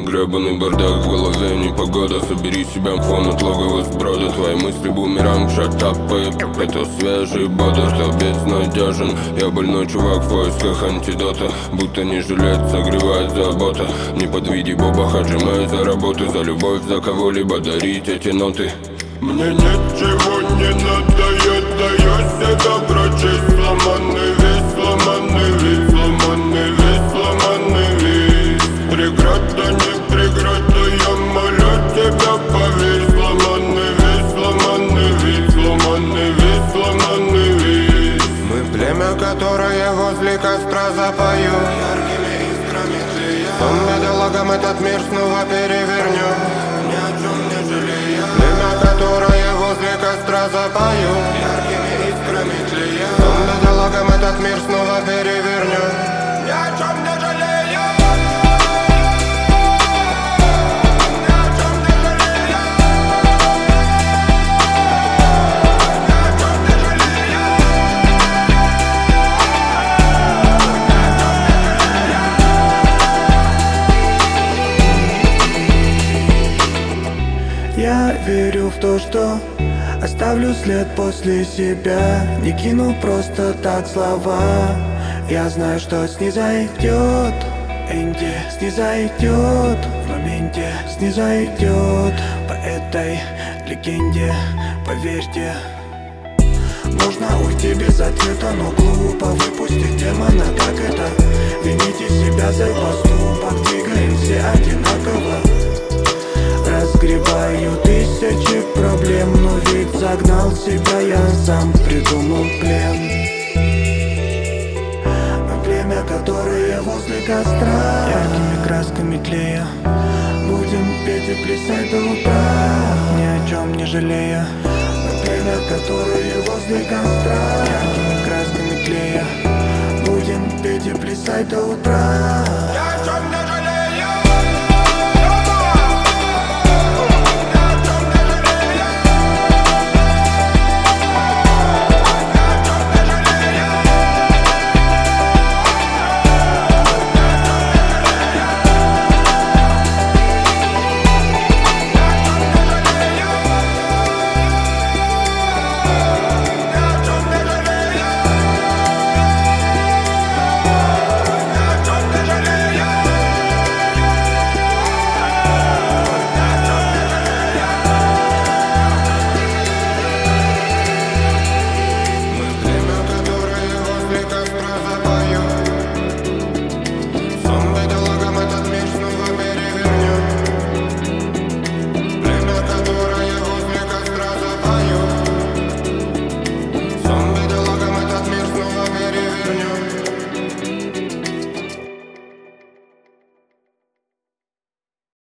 гребаный бардак в голове, непогода. Собери себя, фон от логова сброда. Твои мысли бумеранг, шатап, это свежий бодр. Стал безнадежен, я больной чувак в поисках антидота. Будто не жилет, согревает забота. Не подведи Боба Хаджима за работу, за любовь, за кого-либо дарить эти ноты. Мне ничего не надо, я даю себя прочесть. Сломанный весь, сломанный весь, сломанный весь, сломанный весь. Преграда, не преграда, я молю тебя, поверь. Сломанный весь, сломанный весь, сломанный весь, сломанный весь. Мы племя, которое возле костра запою. Яркими искрами тлея. По металлогам этот мир снова перевернем, ни о чем не жалея. Племя, которое возле костра запою. Яркими искрами тлея. По металлогам этот мир снова перевернем, ни о чем не жалея. Я верю в то, что оставлю след после себя. Не кину просто так слова. Я знаю, что снизойдет Энди, снизойдет в моменте, снизойдет по этой легенде, поверьте. Можно уйти без ответа, но глупо выпустить демона. Как это? Вините себя за поступок. Двигаем все одинаково. Разгребаю тысячи проблем, но ведь загнал себя, я сам придумал плен. Мы племя, которое возле костра, яркими красками тлея. Будем петь и плясать до утра, ни о чем не жалея. Мы племя, которое возле костра, яркими красками тлея. Будем петь и плясать до утра.